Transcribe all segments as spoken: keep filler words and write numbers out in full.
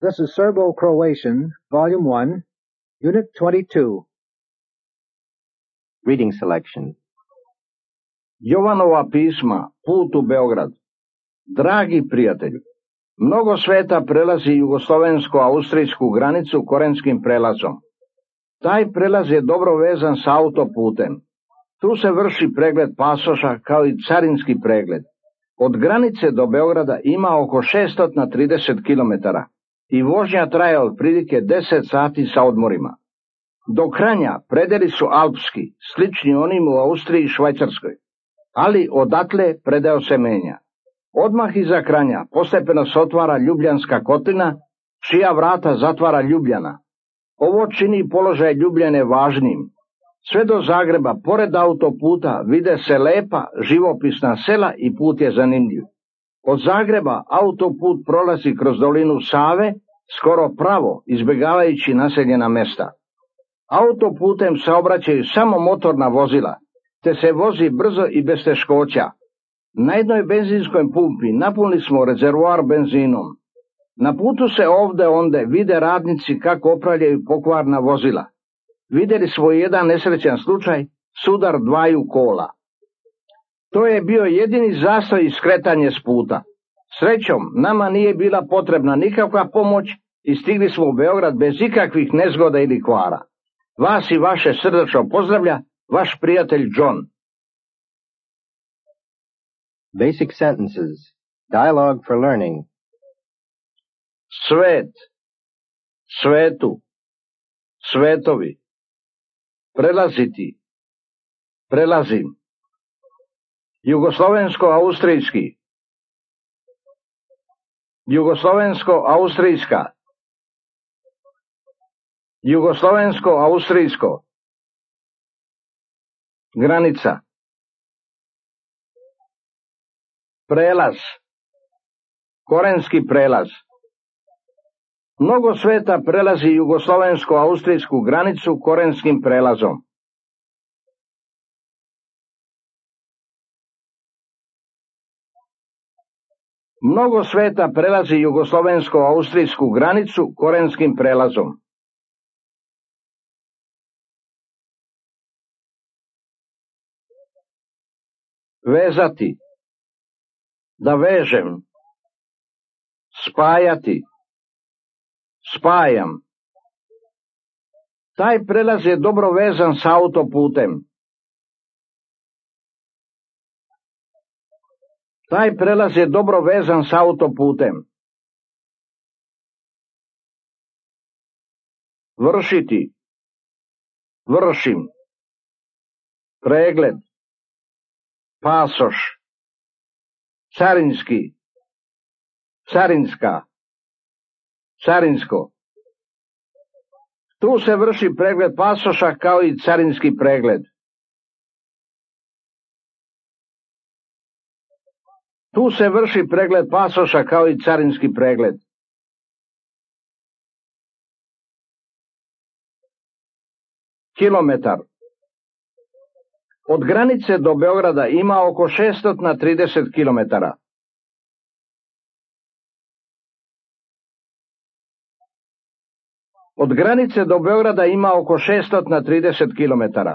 This is Serbo-Croatian, Volume one, Unit twenty-two. Reading selection. Jovanova pisma, Put u Beograd. Dragi prijatelju, mnogo sveta prelazi jugoslovensko-austrijsku granicu Korenskim prelazom. Taj prelaz je dobro vezan s autoputem. Tu se vrši pregled pasoša kao i carinski pregled. Od granice do Beograda ima oko šesto trideset kilometara i vožnja traje otprilike deset sati sa odmorima. Do Kranja predeli su alpski, slični onim u Austriji i Švajcarskoj, ali odatle predeo se menja. Odmah iza Kranja postepeno se otvara Ljubljanska kotlina, čija vrata zatvara Ljubljana. Ovo čini položaj Ljubljane važnim. Sve do Zagreba, pored autoputa, vide se lepa, živopisna sela i put je zanimljiv. Od Zagreba autoput prolazi kroz dolinu Save, skoro pravo, izbjegavajući naseljena mesta. Autoputem saobraćaju samo motorna vozila, te se vozi brzo i bez teškoća. Na jednoj benzinskoj pumpi napunili smo rezervoar benzinom. Na putu se ovde onde vide radnici kako opravljaju pokvarna vozila. Vidjeli smo jedan nesrećan slučaj, sudar dvaju kola. To je bio jedini zastoj i skretanje s puta. Srećom, nama nije bila potrebna nikakva pomoć i stigli smo u Beograd bez ikakvih nezgoda ili kvara. Vas i vaše srdačno pozdravlja, vaš prijatelj John. Basic sentences. Dialogue for learning. Svet, svetu, svetovi, prelaziti, prelazim, jugoslovensko-austrijski, jugoslovensko-austrijska, jugoslovensko-austrijsko, granica, prelaz, Korenski prelaz. Mnogo sveta prelazi jugoslovensko-austrijsku granicu Korenskim prelazom. Mnogo sveta prelazi jugoslovensko-austrijsku granicu Korenskim prelazom. Vezati, da vežem, spajati, spajam. Taj prelaz je dobro vezan s autoputem. Taj prelaz je dobro vezan s autoputem. Vršiti, vršim. Pregled, pasoš, carinski, carinska, carinsko. Tu se vrši pregled pasoša kao i carinski pregled. Tu se vrši pregled pasoša kao i carinski pregled. Kilometar. Od granice do Beograda ima oko šesto trideset kilometara. Od granice do Beograda ima oko šesto trideset kilometara.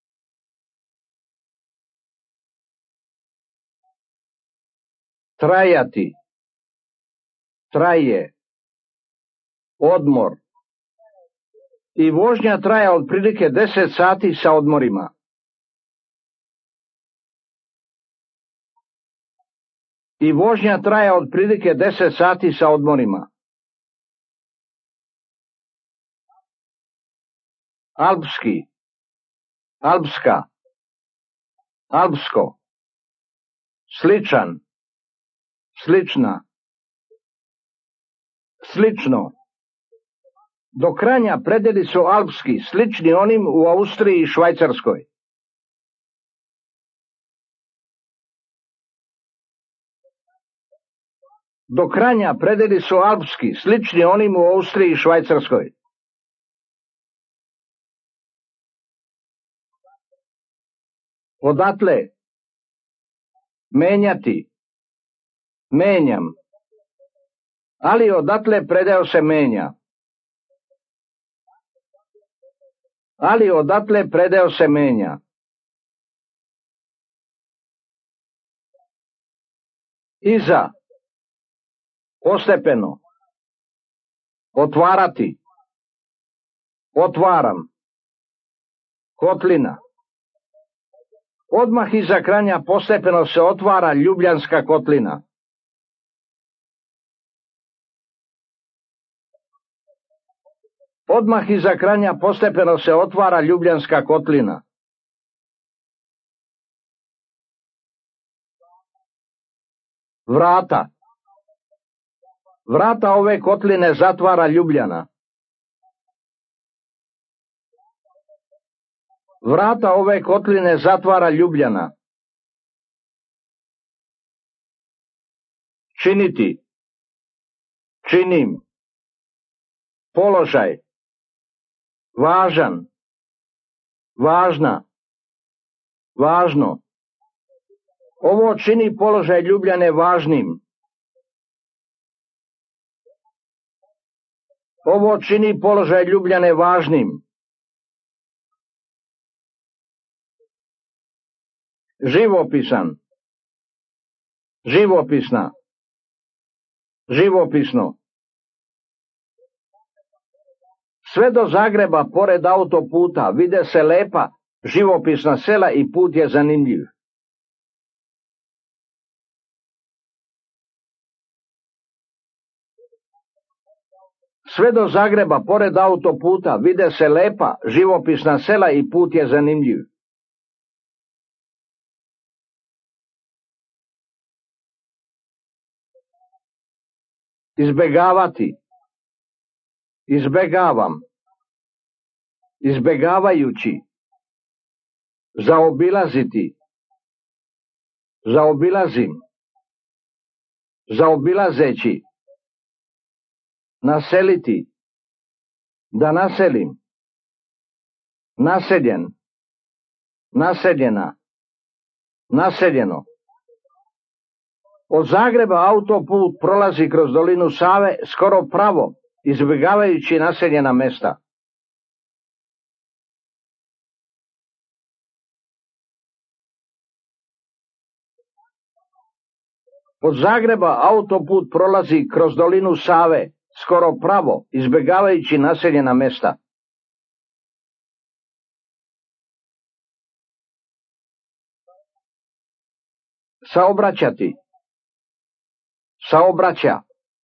Trajati, traje, odmor. I vožnja traje otprilike deset sati sa odmorima. I vožnja traje otprilike deset sati sa odmorima. Alpski, alpska, alpsko, sličan, slična, slično. Do Kranja predeli su alpski, slični onim u Austriji i Švajcarskoj. Do Kranja predeli su alpski, slični onim u Austriji i Švajcarskoj. Odatle, menjati, menjam, Ali odatle predeo se menja. Ali odatle predeo se menja. Iza, postepeno, otvarati, otvaram, kotlina. Odmah iza Kranja postepeno se otvara Ljubljanska kotlina. Odmah iza Kranja postepeno se otvara Ljubljanska kotlina. Vrata. Vrata ove kotline zatvara Ljubljana. Vrata ove kotline zatvara Ljubljana. Činiti. Činim. Položaj. Važan. Važna. Važno. Ovo čini položaj Ljubljane važnim. Ovo čini položaj Ljubljane važnim. Živopisan. Živopisna. Živopisno. Sve do Zagreba, pored autoputa, vide se lepa, živopisna sela i put je zanimljiv. Sve do Zagreba, pored autoputa, vide se lepa, živopisna sela i put je zanimljiv. Izbegavati. Izbegavam. Izbegavajući. Zaobilaziti. Zaobilazim. Zaobilazeći. Naseliti. Da naselim. Naseljen. Naseljena. Naseljeno. Od Zagreba autoput prolazi kroz dolinu Save skoro pravo, izbjegavajući naseljena mesta. Od Zagreba autoput prolazi kroz dolinu Save skoro pravo, izbjegavajući naseljena mesta. Saobraćati. Saobraća.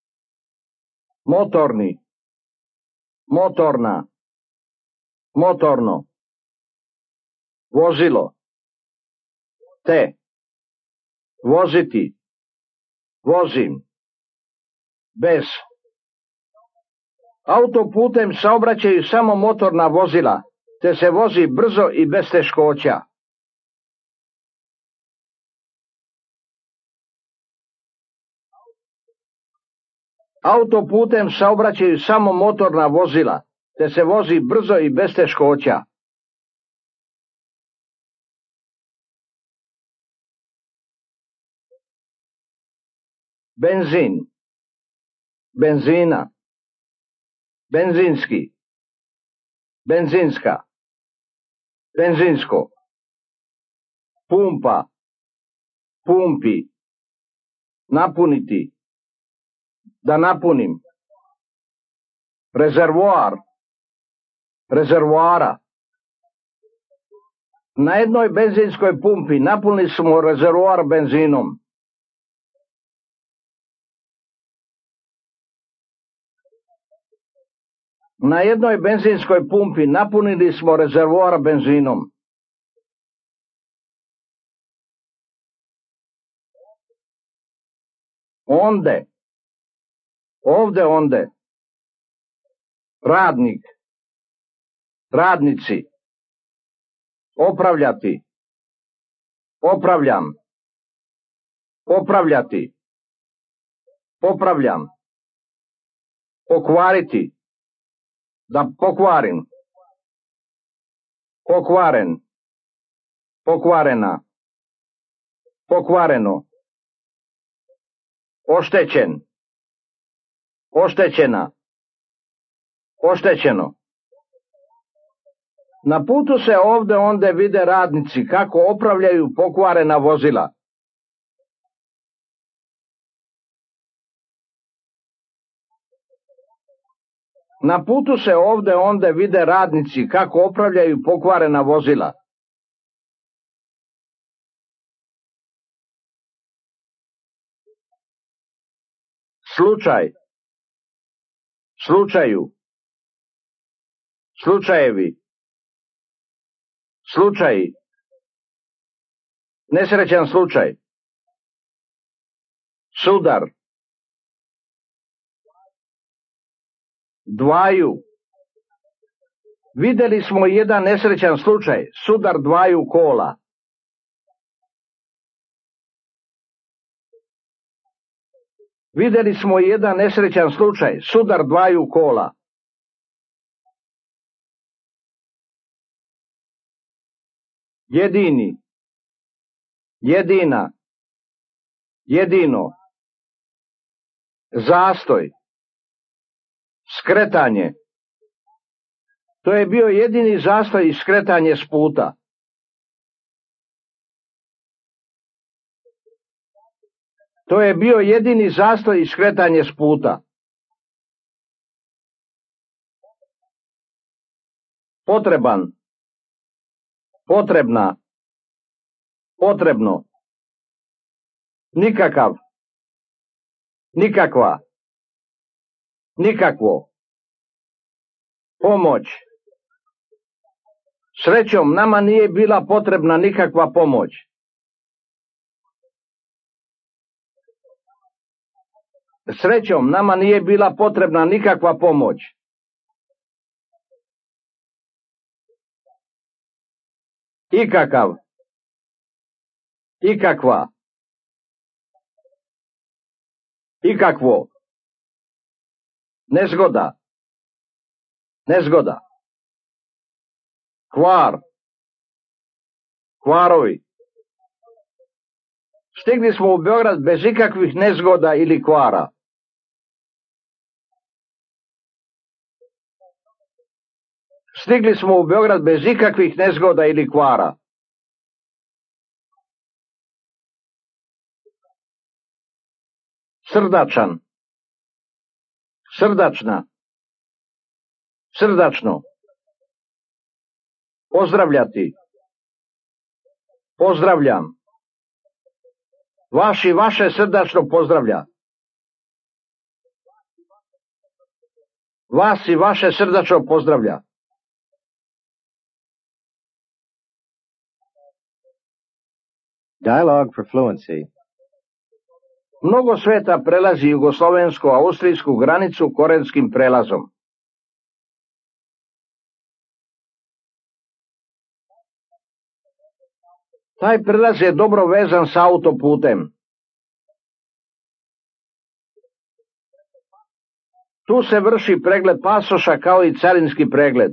Motorni. Motorna. Motorno. Vozilo. Te. Voziti. Vozim. Bez. Autoputem saobraćaju samo motorna vozila, te se vozi brzo i bez teškoća. Autoputem saobraćaju samo motorna vozila, te se vozi brzo i bez teškoća. Benzin. Benzina. Benzinski. Benzinska. Benzinsko. Pumpa. Pumpi. Napuniti. Da napunim. Rezervoar. Rezervoara. Na jednoj benzinskoj pumpi napunili smo rezervoar benzinom. Na jednoj benzinskoj pumpi napunili smo rezervoar benzinom. Onde. Ovde onde. Radnik. Radnici. Opravljati. Opravljam. Popravljati. Popravljam. Pokvariti. Da pokvarim. Pokvaren. Pokvarena. Pokvareno. Oštećen. Oštećena. Oštećeno. Na putu se ovde onde vide radnici kako opravljaju pokvarena vozila. Na putu se ovde onde vide radnici kako opravljaju pokvarena vozila. Slučaj. Slučaju. Slučajevi. Slučaji. Nesrećan slučaj. Sudar. Dvaju. Videli smo jedan nesrećan slučaj, sudar dvaju kola. Videli smo jedan nesrećan slučaj, sudar dvaju kola. Jedini. Jedina. Jedino. Zastoj. Skretanje. To je bio jedini zastoj i skretanje s puta. To je bio jedini zastoj i skretanje s puta. Potreban. Potrebna. Potrebno. Nikakav. Nikakva. Nikakvo. Pomoć. Srećom, nama nije bila potrebna nikakva pomoć. Srećom, nama nije bila potrebna nikakva pomoć. Ikakav. Ikakva. Ikakvo. Nezgoda. Nezgoda. Kvar. Kvarovi. Stigli smo u Beograd bez ikakvih nezgoda ili kvara. Stigli smo u Beograd bez ikakvih nezgoda ili kvara. Srdačan. Srdačna. Srdačno. Pozdravljati. Pozdravljam. Vaš i vaše srdačno pozdravlja. Vas i vaše srdačno pozdravlja. Dialogue for fluency. Mnogo sveta prelazi jugoslovensko-austrijsku granicu korenskim prelazom. Taj prelaz je dobro vezan sa autoputem. Tu se vrši pregled pasoša kao i carinski pregled.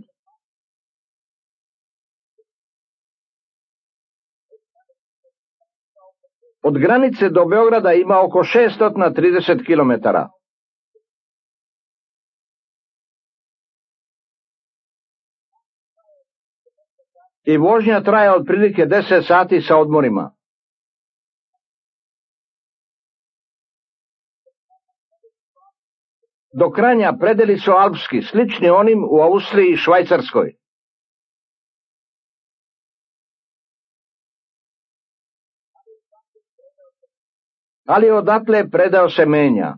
Od granice do Beograda ima oko šesto trideset kilometara. I vožnja traje otprilike deset sati sa odmorima. Do Kranja predeli su alpski, slični onim u Austriji i Švajcarskoj. Ali odatle predeo se menja.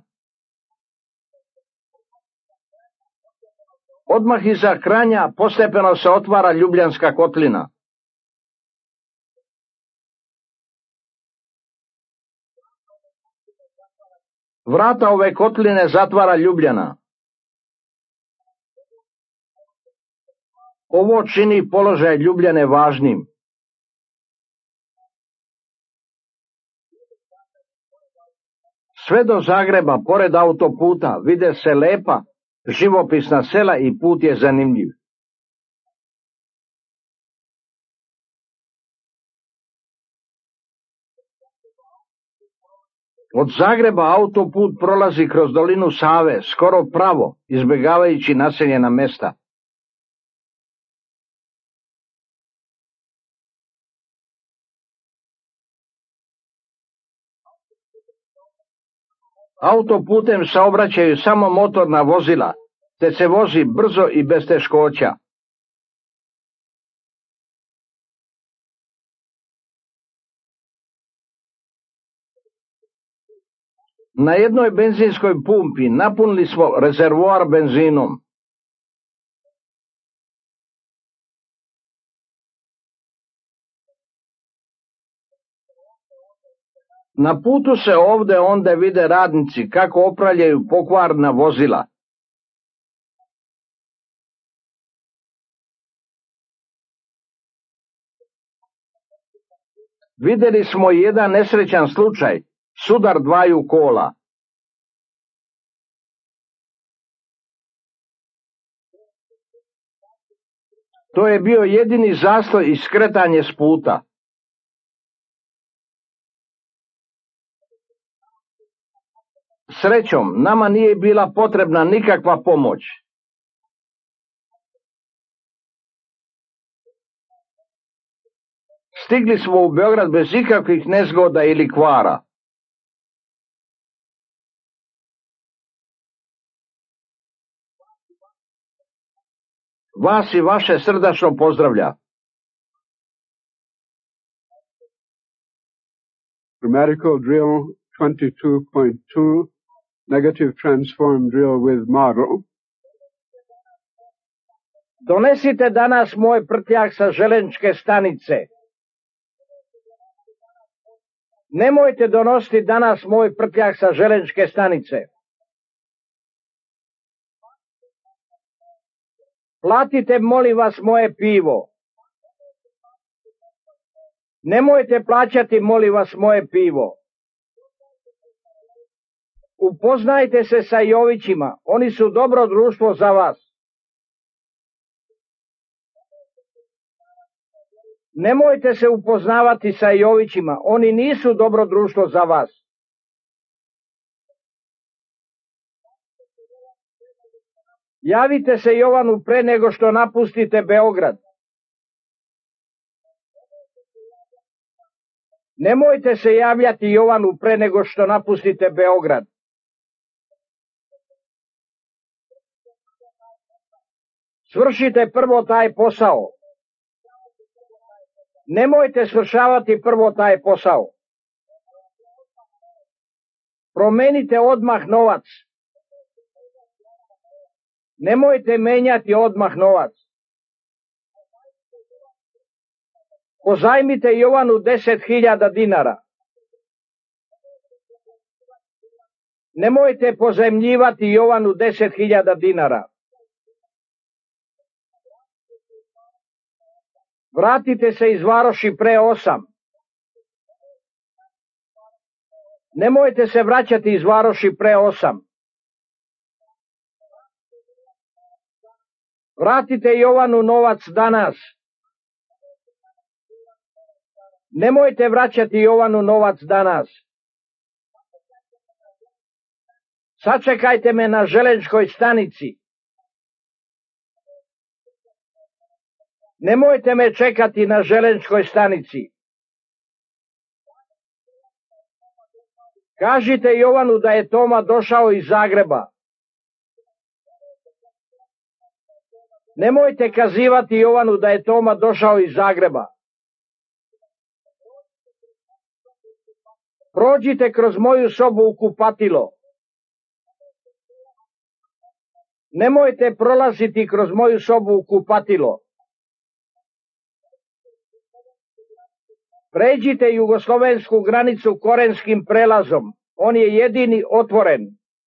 Odmah iza Kranja postepeno se otvara Ljubljanska kotlina. Vrata ove kotline zatvara Ljubljana. Ovo čini položaj Ljubljane važnim. Sve do Zagreba, pored autoputa, vide se lepa, živopisna sela i put je zanimljiv. Od Zagreba autoput prolazi kroz dolinu Save, skoro pravo, izbjegavajući naseljena mesta. Autoputem saobraćaju samo motorna vozila, te se vozi brzo i bez teškoća. Na jednoj benzinskoj pumpi napunili smo rezervoar benzinom. Na putu se ovde onda vide radnici kako opravljaju pokvarna vozila. Videli smo jedan nesrećan slučaj, sudar dvaju kola. To je bio jedini zastoj i skretanje s puta. Srećom, nama nije bila potrebna nikakva pomoć. Stigli smo u Beograd bez ikakvih nezgoda ili kvara. Vas i vaše srdačno pozdravlja. Grammatical drill twenty-two point two, negative transform drill with model. Donesite danas moj prtljag sa železničke stanice. Nemojte donositi danas moj prtljag sa železničke stanice. Platite, molim vas, moje pivo. Nemojte plaćati, molim vas, moje pivo. Upoznajte se sa Jovićima, oni su dobro društvo za vas. Nemojte se upoznavati sa Jovićima, oni nisu dobro društvo za vas. Javite se Jovanu pre nego što napustite Beograd. Nemojte se javljati Jovanu pre nego što napustite Beograd. Svršite prvo taj posao. Nemojte svršavati prvo taj posao. Promenite odmah novac. Nemojte menjati odmah novac. Pozajmite Jovanu deset hiljada dinara. Nemojte pozajmljivati Jovanu deset hiljada dinara. Vratite se iz Varoši pre osam. Nemojte se vraćati iz Varoši pre osam. Vratite Jovanu novac danas. Nemojte vraćati Jovanu novac danas. Sačekajte me na železničkoj stanici. Nemojte me čekati na železničkoj stanici. Kažite Jovanu da je Toma došao iz Zagreba. Nemojte kazivati Jovanu da je Toma došao iz Zagreba. Prođite kroz moju sobu u kupatilo. Nemojte prolaziti kroz moju sobu u kupatilo. Pređite jugoslovensku granicu Korenskim prelazom. On je jedini otvoren.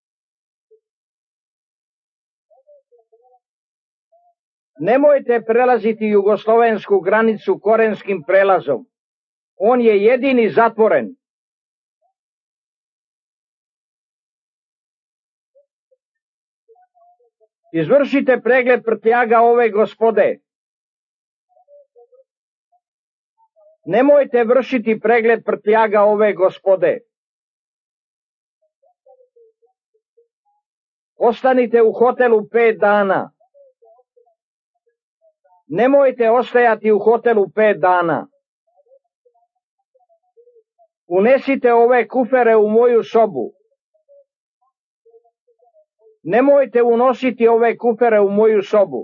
Nemojte prelaziti jugoslovensku granicu Korenskim prelazom. On je jedini zatvoren. Izvršite pregled prtljaga ove gospode. Nemojte vršiti pregled prtljaga ove gospode. Ostanite u hotelu pet dana. Nemojte ostajati u hotelu pet dana. Unesite ove kufere u moju sobu. Nemojte unositi ove kufere u moju sobu.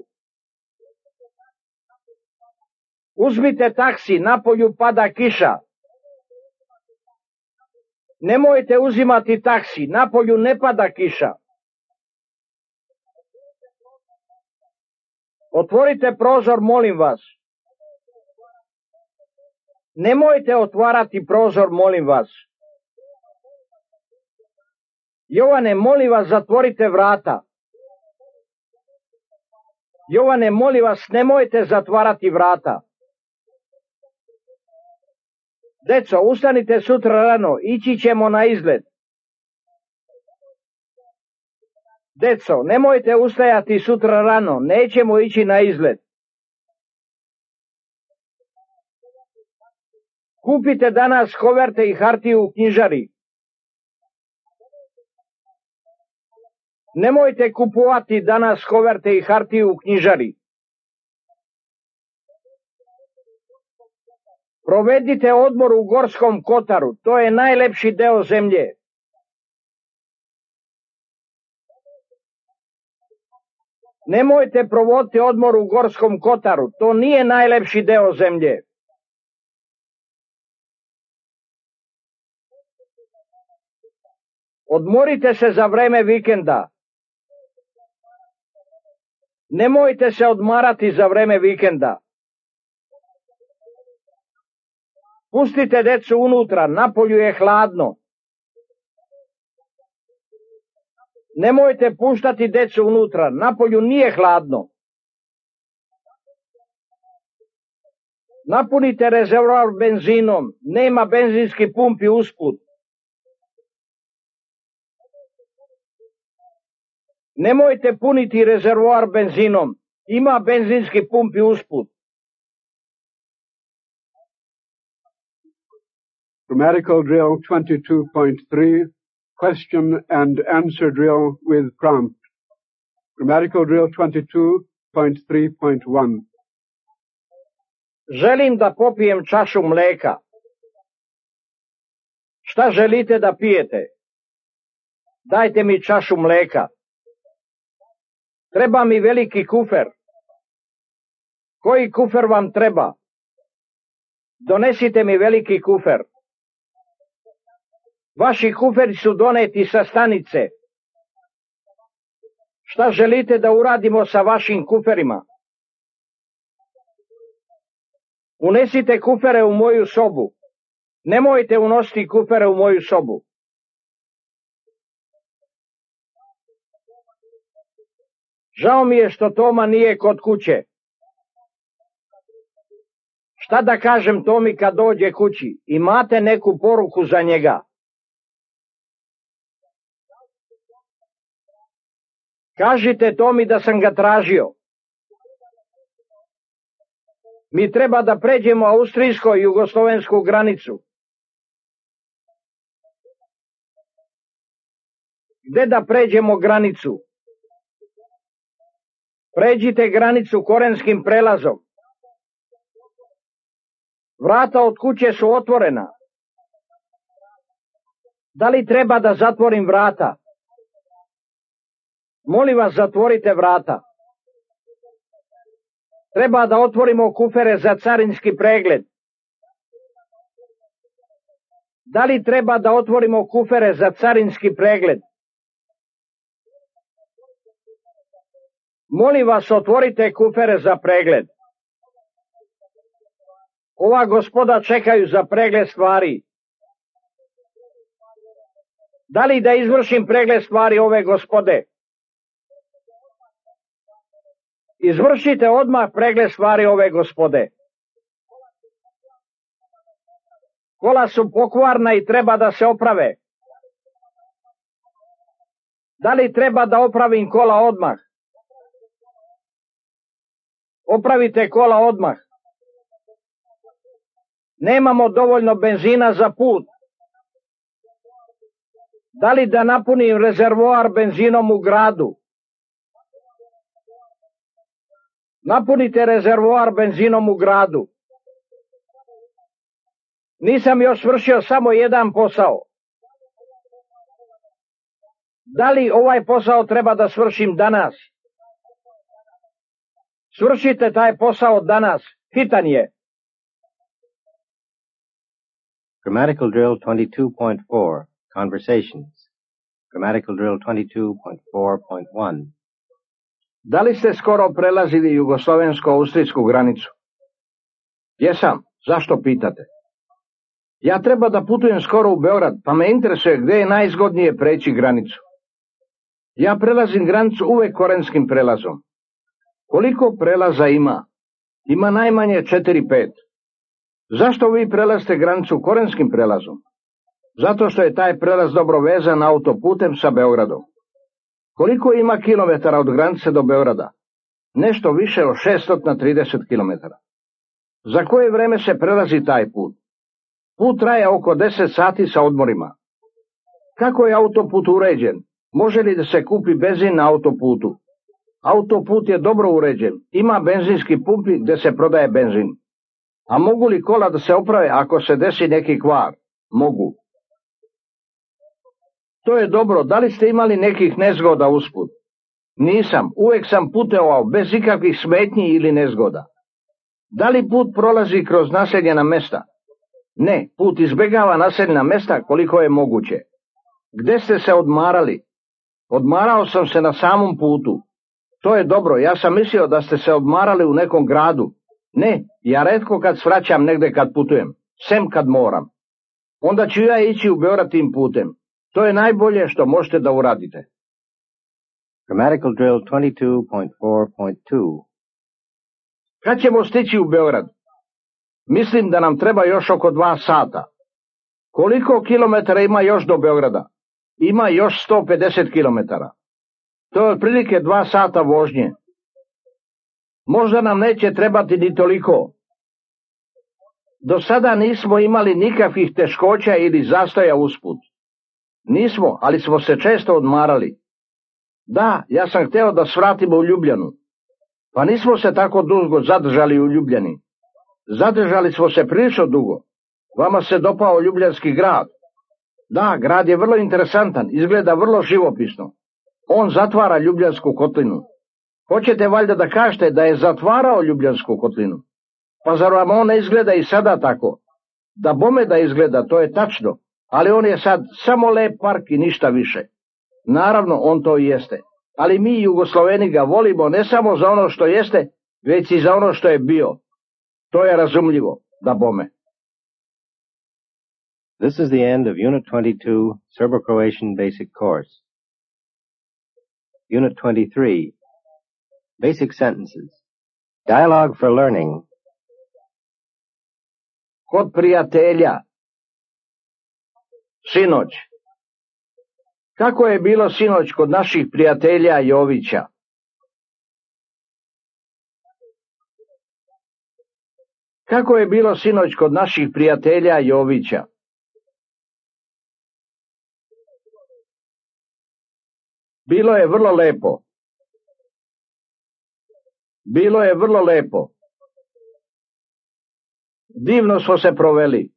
Uzmite taksi, napolju pada kiša. Nemojte uzimati taksi, napolju ne pada kiša. Otvorite prozor, molim vas. Nemojte otvarati prozor, molim vas. Jovane, molim vas, zatvorite vrata. Jovane, molim vas, nemojte zatvarati vrata. Deco, ustanite sutra rano, ići ćemo na izlet. Deco, nemojte ustajati sutra rano, nećemo ići na izlet. Kupite danas koverte i hartiju u knjižari. Nemojte kupovati danas koverte i hartiju u knjižari. Provedite odmor u Gorskom Kotaru, to je najlepši deo zemlje. Nemojte provoditi odmor u Gorskom Kotaru, to nije najlepši deo zemlje. Odmorite se za vreme vikenda. Nemojte se odmarati za vreme vikenda. Pustite decu unutra, napolju je hladno. Nemojte puštati decu unutra, napolju nije hladno. Napunite rezervoar benzinom, nema benzinski pumpi usput. Nemojte puniti rezervoar benzinom, ima benzinski pumpi usput. Grammatical drill twenty-two point three, question and answer drill with prompt. Grammatical drill twenty-two point three point one. Želim da popijem čašu mleka. Šta želite da pijete? Dajte mi čašu mleka. Treba mi veliki kufer. Koji kufer vam treba? Donesite mi veliki kufer. Vaši kuferi su doneti sa stanice. Šta želite da uradimo sa vašim kuferima? Unesite kufere u moju sobu. Nemojte unositi kufere u moju sobu. Žao mi je što Toma nije kod kuće. Šta da kažem Tomi kad dođe kući? Imate neku poruku za njega? Kažite Tomi da sam ga tražio. Mi treba da pređemo austrijsko-jugoslovensku granicu. Gde da pređemo granicu? Pređite granicu Korenskim prelazom. Vrata od kuće su otvorena. Da li treba da zatvorim vrata? Molim vas, zatvorite vrata. Treba da otvorimo kufere za carinski pregled. Da li treba da otvorimo kufere za carinski pregled? Molim vas, otvorite kufere za pregled. Ova gospoda čekaju za pregled stvari. Da li da izvršim pregled stvari ove gospode? Izvršite odmah pregled stvari ove gospode. Kola su pokvarna i treba da se oprave. Da li treba da opravim kola odmah? Opravite kola odmah. Nemamo dovoljno benzina za put. Da li da napunim rezervoar benzinom u gradu? Napunite rezervoar benzinom u gradu. Nisam još svršio samo jedan posao. Da li ovaj posao treba da svršim danas? Svršite taj posao danas. Hitan je. Grammatical drill twenty-two point four. Conversations. Grammatical drill twenty-two point four point one. Da li ste skoro prelazili jugoslovensko-austrijsku granicu? Jesam. Zašto pitate? Ja treba da putujem skoro u Beograd, pa me interesuje gde je najzgodnije preći granicu. Ja prelazim granicu uvek korenskim prelazom. Koliko prelaza ima? Ima najmanje četiri pet. Zašto vi prelazite granicu korenskim prelazom? Zato što je taj prelaz dobro vezan autoputem sa Beogradom. Koliko ima kilometara od granice do Beograda? Nešto više od šesto trideset kilometara. Za koje vreme se prelazi taj put? Put traje oko deset sati sa odmorima. Kako je autoput uređen? Može li da se kupi benzin na autoputu? Autoput je dobro uređen. Ima benzinski pumpi gde se prodaje benzin. A mogu li kola da se oprave ako se desi neki kvar? Mogu. To je dobro. Da li ste imali nekih nezgoda usput? Nisam. Uvek sam putovao bez ikakvih smetnji ili nezgoda. Da li put prolazi kroz naseljena mesta? Ne. Put izbegava naseljena mesta koliko je moguće. Gde ste se odmarali? Odmarao sam se na samom putu. To je dobro. Ja sam mislio da ste se odmarali u nekom gradu. Ne. Ja retko kad svraćam negde kad putujem. Sem kad moram. Onda ću ja ići u Beograd tim putem. To je najbolje što možete da uradite. Grammatical drill twenty-two point four point two. Kad ćemo stići u Beograd? Mislim da nam treba još oko dva sata. Koliko kilometara ima još do Beograda? Ima još sto pedeset kilometara. To je otprilike dva sata vožnje. Možda nam neće trebati ni toliko. Do sada nismo imali nikakvih teškoća ili zastoja usput. Nismo, ali smo se često odmarali. Da, ja sam hteo da svratimo u Ljubljanu. Pa nismo se tako dugo zadržali u Ljubljani. Zadržali smo se prilično dugo. Vama se dopao ljubljanski grad. Da, grad je vrlo interesantan, izgleda vrlo živopisno. On zatvara Ljubljansku kotlinu. Hoćete valjda da kažete da je zatvarao Ljubljansku kotlinu? Pa zar vam on ne izgleda i sada tako? Da bome da izgleda, to je tačno, ali on je sad samo lep park i ništa više. Naravno, on to i jeste. Ali mi, Jugosloveni, ga volimo ne samo za ono što jeste, već i za ono što je bio. To je razumljivo, da bome. This is the end of Unit twenty-two, Serbo-Croatian Basic Course. Unit twenty-three, Basic Sentences. Dialogue for Learning. Kod prijatelja. Sinoć. Kako je bilo sinoć kod naših prijatelja Jovića? Kako je bilo sinoć kod naših prijatelja Jovića? Bilo je vrlo lepo. Bilo je vrlo lepo. Divno smo se proveli.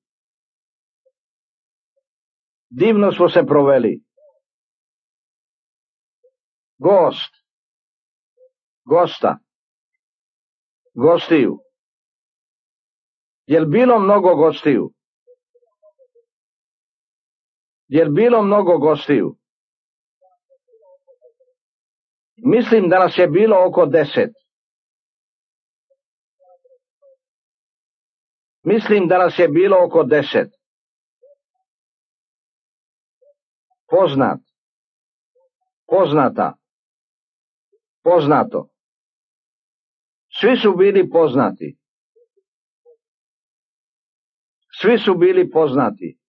Divno smo se proveli. Gost. Gosta. Gostiju. Jel bilo mnogo gostiju? Jel bilo mnogo gostiju? Mislim da nas je bilo oko deset. Mislim da nas je bilo oko deset. Poznat. Poznata. Poznato. Svi su bili poznati. Svi su bili poznati.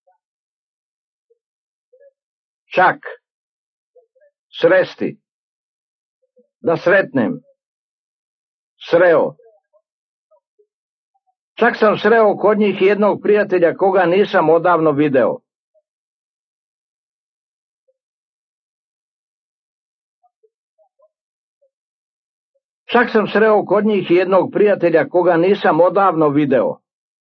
Čak. Sresti. Da sretnem. Sreo. Čak sam sreo kod njih jednog prijatelja koga nisam odavno video. Čak sam sreo kod njih jednog prijatelja koga nisam odavno video.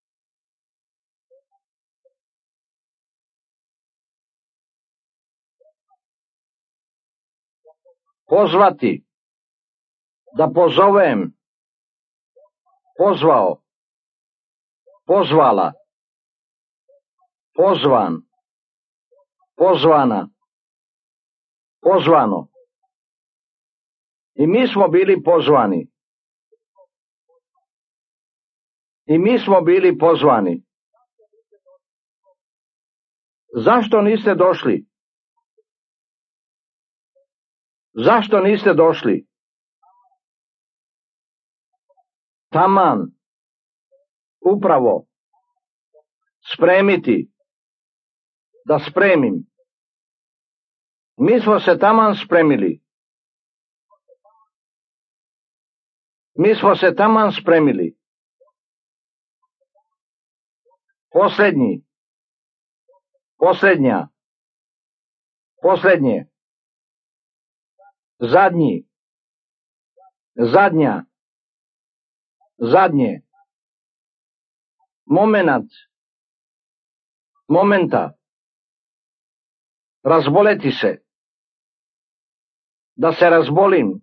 Pozvati, da pozovem, pozvao, pozvala, pozvan, pozvana, pozvano. I mi smo bili pozvani. I mi smo bili pozvani. Zašto niste došli? Zašto niste došli? Taman, upravo, spremiti, da spremim. Mi smo se taman spremili. Mi smo se taman spremili. Posljednji, posljednja, posljednje, zadnji, zadnja, zadnje, momenat, momenta, razboleti se, da se razbolim,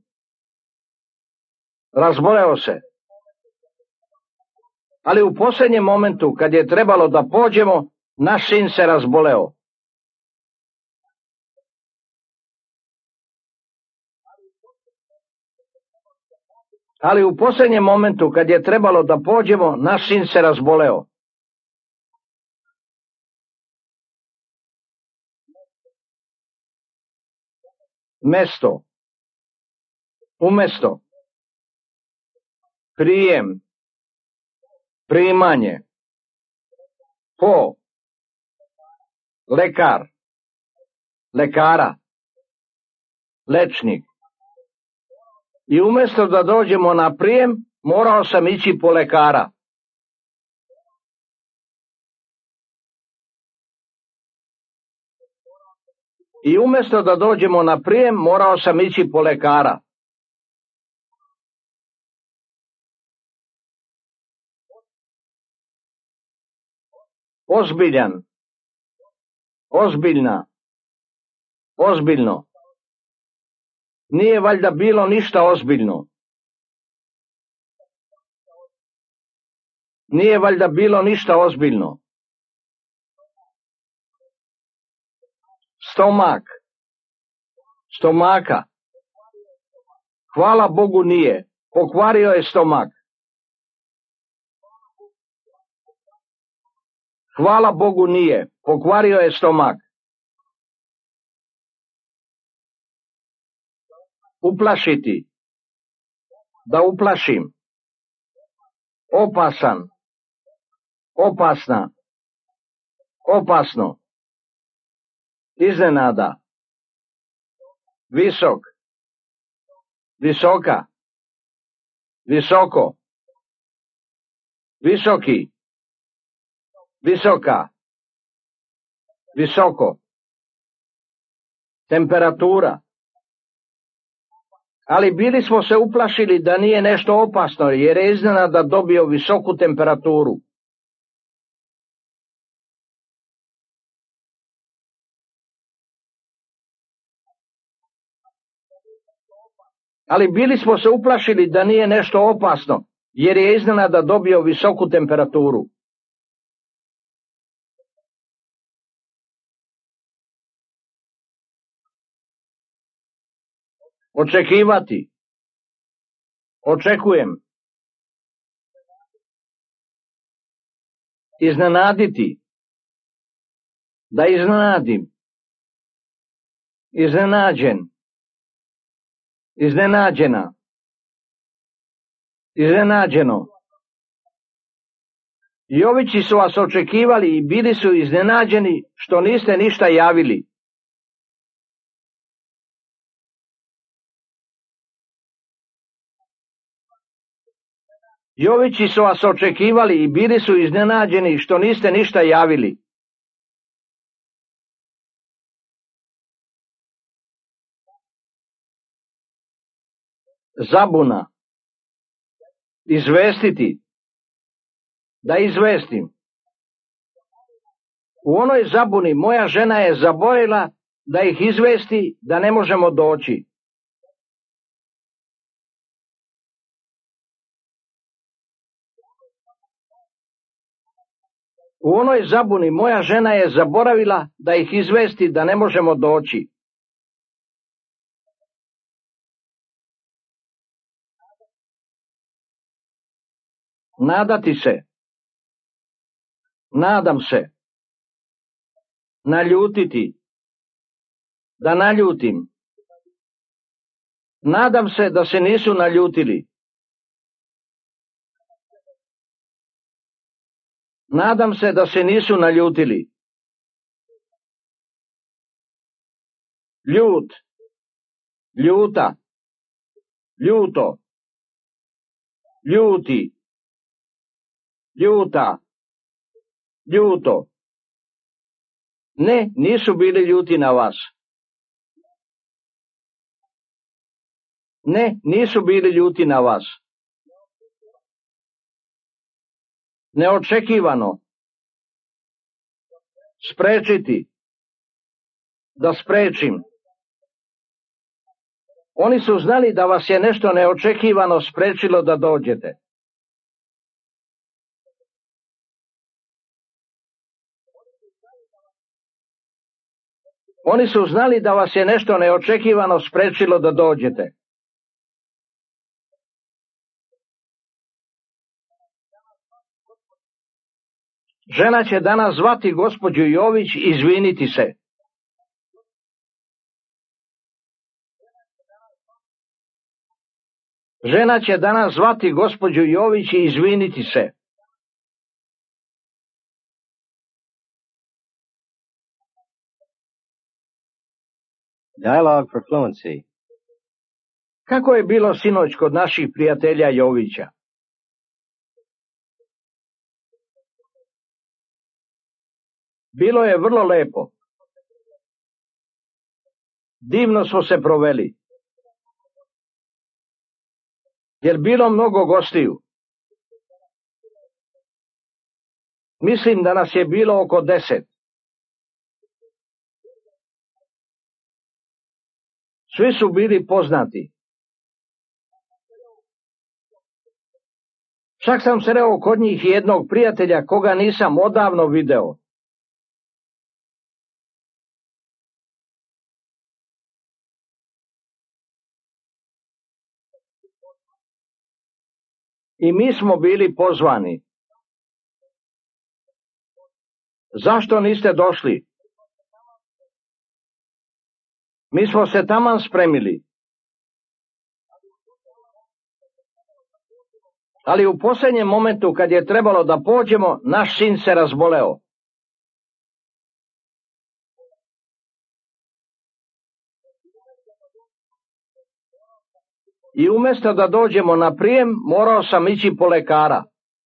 razboleo se. Ali u posljednjem momentu, kad je trebalo da pođemo, naš sin se razboleo. Ali u posljednjem momentu, kad je trebalo da pođemo, naš sin se razboleo. Mesto, umesto, prijem, primanje, po, lekar, lekara, lečnik. I umjesto da dođemo na prijem, morao sam ići po lekara. I umjesto da dođemo na prijem, morao sam ići po lekara. Ozbiljan, ozbiljna, ozbiljno. Nije valjda bilo ništa ozbiljno. Nije valjda bilo ništa ozbiljno. Stomak, stomaka. Hvala Bogu nije. Pokvario je stomak. Hvala Bogu nije. Pokvario je stomak. Uplašiti. Da uplašim. Opasan. Opasna. Opasno. Iznenada. Visok. Visoka. Visoko. Visoki. Visoka. Visoko. Temperatura. Ali bili smo se uplašili da nije nešto opasno, jer je iznenada dobio visoku temperaturu. Ali bili smo se uplašili da nije nešto opasno, jer je iznenada dobio visoku temperaturu. Očekivati. Očekujem. Iznenaditi. Da iznenadim. Iznenađen. Iznenađena. Iznenađeno. Jovići su vas očekivali i bili su iznenađeni što niste ništa javili. Jovići su vas očekivali i bili su iznenađeni što niste ništa javili. Zabuna, Izvestiti. Da izvestim. U onoj zabuni moja žena je zaboravila da ih izvesti da ne možemo doći. U onoj zabuni moja žena je zaboravila da ih izvesti da ne možemo doći. Nadati se. Nadam se. Naljutiti. Da naljutim. Nadam se da se nisu naljutili. Nadam se da se nisu naljutili. Ljut. Ljuta. Ljuto. Ljuti. Ljuta. Ljuto. Ne, nisu bili ljuti na vas. Ne, nisu bili ljuti na vas. Neočekivano. Sprečiti. Da sprečim. Oni su znali da vas je nešto neočekivano sprečilo da dođete. Oni su znali da vas je nešto neočekivano sprečilo da dođete. Žena će danas zvati gospođu Jović i izviniti se. Žena će danas zvati gospođu Jović i izviniti se. Dialogue for fluency. Kako je bilo sinoć kod naših prijatelja Jovića? Bilo je vrlo lepo. Divno smo se proveli. Jer bilo mnogo gostiju. Mislim da nas je bilo oko deset. Svi su bili poznati. Čak sam sreo kod njih jednog prijatelja koga nisam odavno video. I mi smo bili pozvani. Zašto niste došli? Mi smo se taman spremili. Ali u posljednjem momentu kad je trebalo da pođemo, naš sin se razboleo. I umjesto da dođemo na prijem, morao sam ići po lekara.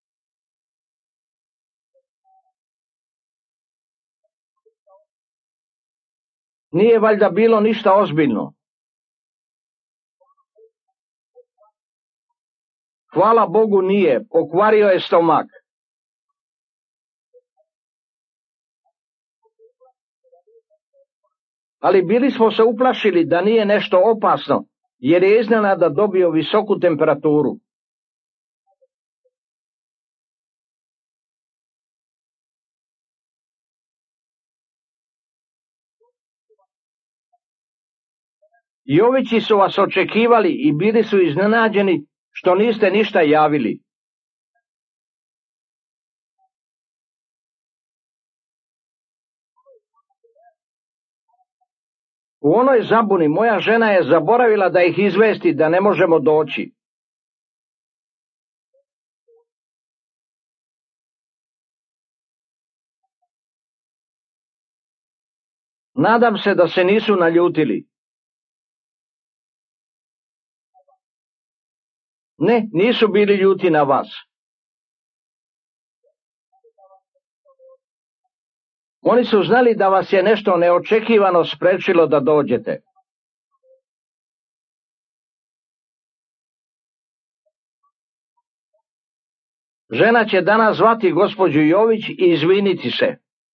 Nije valjda bilo ništa ozbiljno. Hvala Bogu nije, pokvario je stomak. Ali bili smo se uplašili da nije nešto opasno, jer je iznenada dobio visoku temperaturu. Jovići su vas očekivali i bili su iznenađeni što niste ništa javili. U onoj zabuni moja žena je zaboravila da ih izvesti da ne možemo doći. Nadam se da se nisu naljutili. Ne, nisu bili ljuti na vas. Oni su znali da vas je nešto neočekivano sprečilo da dođete. Žena će danas zvati gospođu Jović i izviniti se.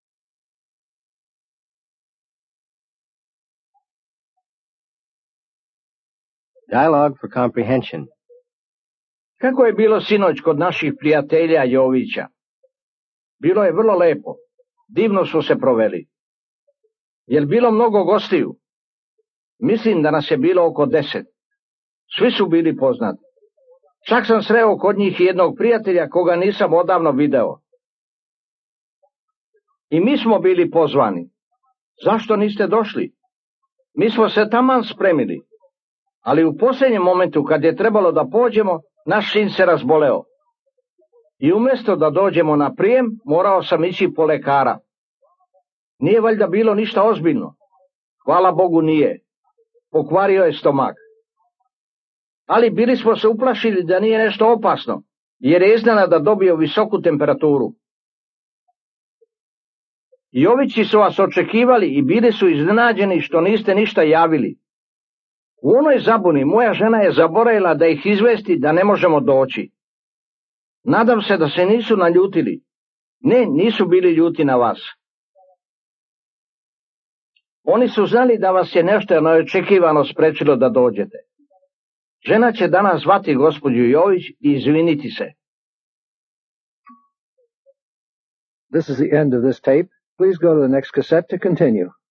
Dialogue for comprehension. Kako je bilo sinoć kod naših prijatelja Jovića? Bilo je vrlo lepo. Divno su se proveli. Jel bilo mnogo gostiju? Mislim da nas je bilo oko deset. Svi su bili poznati. Čak sam sreo kod njih jednog prijatelja koga nisam odavno video. I mi smo bili pozvani. Zašto niste došli? Mi smo se taman spremili. Ali u posljednjem momentu kad je trebalo da pođemo, naš sin se razboleo. I umjesto da dođemo na prijem, morao sam ići po lekara. Nije valjda bilo ništa ozbiljno. Hvala Bogu nije. Pokvario je stomak. Ali bili smo se uplašili da nije nešto opasno, jer je iznenada dobio visoku temperaturu. Jovići su vas očekivali i bili su iznenađeni što niste ništa javili. U onoj zabuni moja žena je zaboravila da ih izvesti da ne možemo doći. Nadam se da se nisu naljutili. Ne, nisu bili ljuti na vas. Oni su znali da vas je nešto neočekivano sprečilo da dođete. Žena će danas zvati gospođu Jović i izviniti se. This is the end of this tape. Please go to the next cassette to continue.